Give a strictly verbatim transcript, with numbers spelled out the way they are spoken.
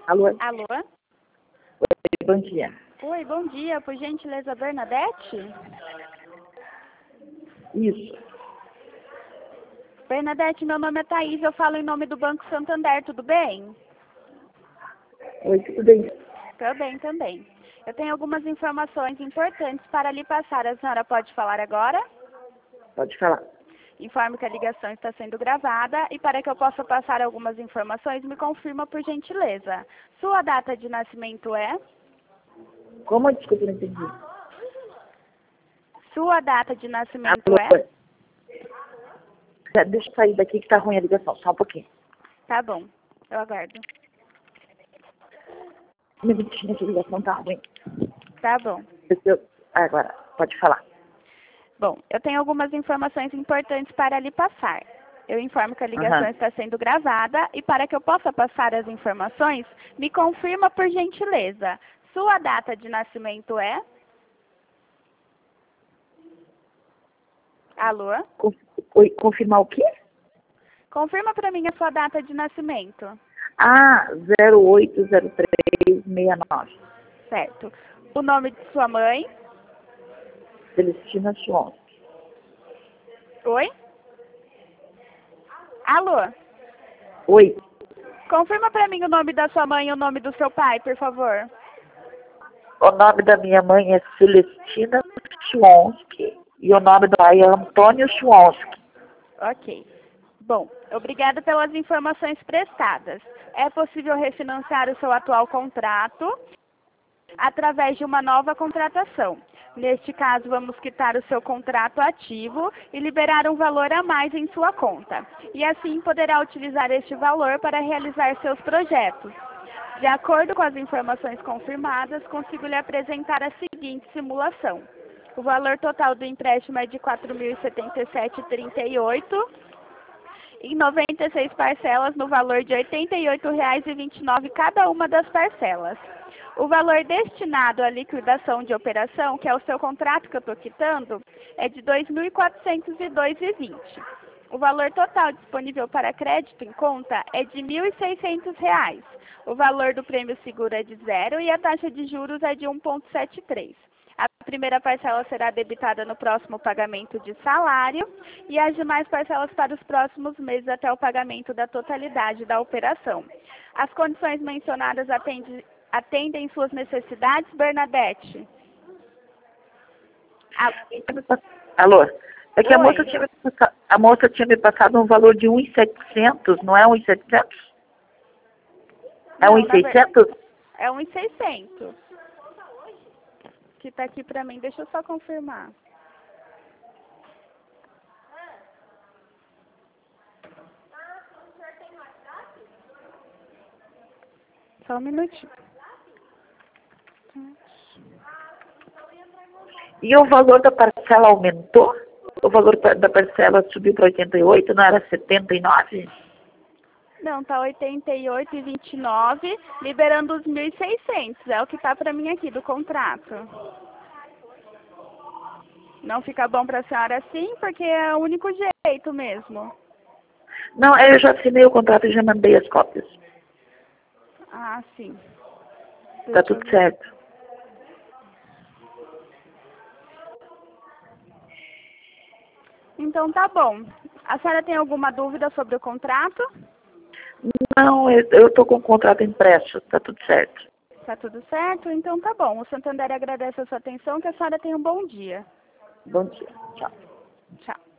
Alô? Alô? Oi, bom dia. Oi, bom dia. Por gentileza, Bernadette? Isso. Bernadette, meu nome é Thaís, eu falo em nome do Banco Santander, tudo bem? Oi, tudo bem? Tudo bem também. Eu tenho algumas informações importantes para lhe passar. A senhora pode falar agora? Pode falar. Informo que a ligação está sendo gravada e para que eu possa passar algumas informações, me confirma por gentileza. Sua data de nascimento é? Como? Desculpa, não entendi. Sua data de nascimento Alô? é? É, Deixa eu sair daqui que tá ruim a ligação, só um pouquinho. Tá bom, eu aguardo. Um minutinho que a ligação tá ruim. Tá bom. Eu- Agora, pode falar. Bom, eu tenho algumas informações importantes para lhe passar. Eu informo que a ligação Aham. está sendo gravada e para que eu possa passar as informações, me confirma por gentileza. Sua data de nascimento é? Alô? Conf- Oi, confirmar o quê? Confirma para mim a sua data de nascimento. Ah, zero oito zero três seis nove. Certo. O nome de sua mãe? Celestina Schwonski. Oi? Alô? Oi, Confirma para mim o nome da sua mãe e o nome do seu pai, por favor. o nome da minha mãe é Celestina Schwonski e o nome do pai é Antônio Schwonski. Ok. Bom, obrigada pelas informações prestadas. É possível refinanciar o seu atual contrato através de uma nova contratação. Neste caso, vamos quitar o seu contrato ativo e liberar um valor a mais em sua conta. E assim poderá utilizar este valor para realizar seus projetos. De acordo com as informações confirmadas, consigo lhe apresentar a seguinte simulação. O valor total do empréstimo é de quatro mil e setenta e sete reais e trinta e oito centavos. Em noventa e seis parcelas no valor de oitenta e oito reais e vinte e nove centavos cada uma das parcelas. O valor destinado à liquidação de operação, que é o seu contrato que eu estou quitando, é de dois mil quatrocentos e dois reais e vinte centavos. O valor total disponível para crédito em conta é de mil e seiscentos reais. O valor do prêmio seguro é de zero e a taxa de juros é de um vírgula setenta e três. A primeira parcela será debitada no próximo pagamento de salário e as demais parcelas para os próximos meses até o pagamento da totalidade da operação. As condições mencionadas atendem, atendem suas necessidades, Bernadette? A- Alô? É que a moça, Oi. tinha me passado, a moça tinha me passado um valor de um mil e setecentos, não é um mil e setecentos? É Não, um mil e na ver- seiscentos? é um mil e seiscentos. Que está aqui para mim. Deixa eu só confirmar. Só um minutinho. E o valor da parcela aumentou? O valor pa- da parcela subiu para oitenta e oito, não era setenta e nove? Não, tá oitenta e oito e vinte e nove, liberando os mil e seiscentos. É o que tá para mim aqui do contrato. Não fica bom para a senhora assim, porque é o único jeito mesmo. Não, eu já assinei o contrato e já mandei as cópias. Ah, sim. Tá Deixa eu tudo ver. certo. Então tá bom. A senhora tem alguma dúvida sobre o contrato? Não, eu, eu tô com o contrato impresso, tá tudo certo. Tá tudo certo? Então tá bom. O Santander agradece a sua atenção, que a senhora tenha um bom dia. Bom dia. Tchau. Tchau.